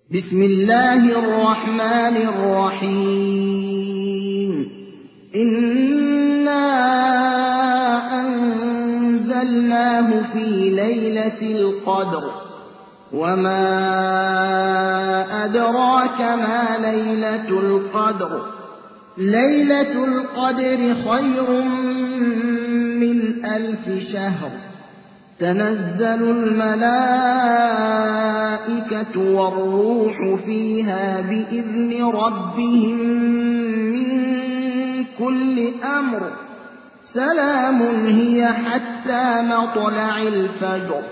بسم الله الرحمن الرحيم إنا أنزلناه في ليلة القدر وما أدراك ما ليلة القدر ليلة القدر خير من 1000 شهر تنزل الملائكة والروح فيها بإذن ربهم من كل أمر سلام هي حتى مطلع الفجر